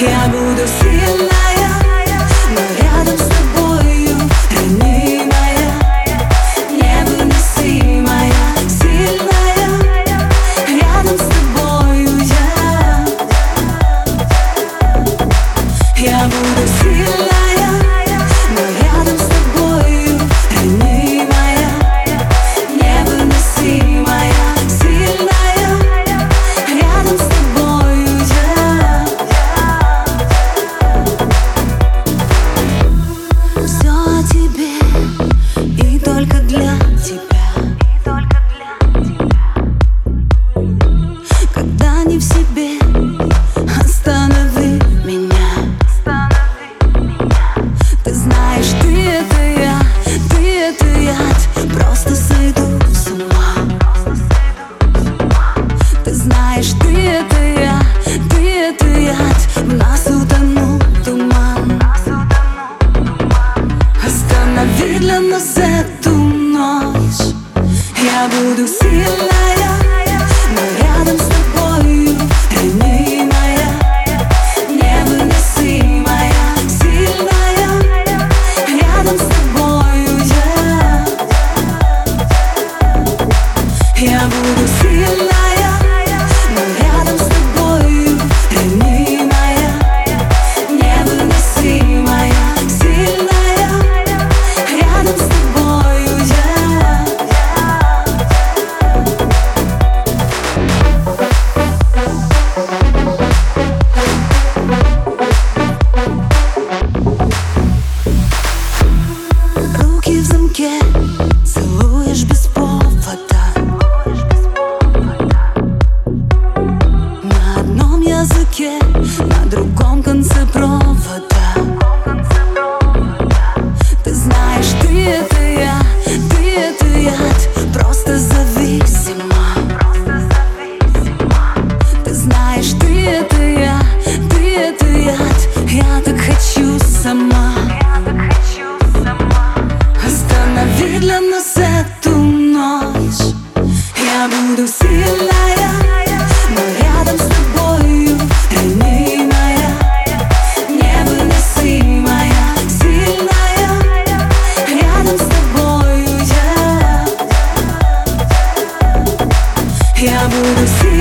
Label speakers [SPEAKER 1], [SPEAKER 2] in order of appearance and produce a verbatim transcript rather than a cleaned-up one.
[SPEAKER 1] Я буду сильная, но рядом с тобою ранимая, невыносимая, сильная. Рядом с тобою я. Я буду сильная, но рядом с тобою ранимая, невыносимая, сильная. Рядом с тобою я. Все о тебе и только для тебя. Когда не в себе, останови меня. Ты знаешь, ты это я, ты это яд, просто сойду с ума. Ты знаешь, ты это я, ты это яд, в нас утонул туман. Останови для нас эту ночь. Я буду сильная, но рядом с тобою ранимая, невыносимая, сильная. Рядом с тобою я. Я буду сильная, но рядом с тобою ранимая, невыносимая, сильная. Рядом с тобою я. Руки в замке, целуешь без повода. На одном языке, на другом конце провода. Ты знаешь, ты это я, ты это яд, просто зависима. Ты знаешь, ты это я, ты это яд, я так хочу сама. Останови для нас эту ночь. Я буду сильная, но рядом с тобою ранимая, невыносимая, сильная. Рядом с тобою я. Я буду сильная.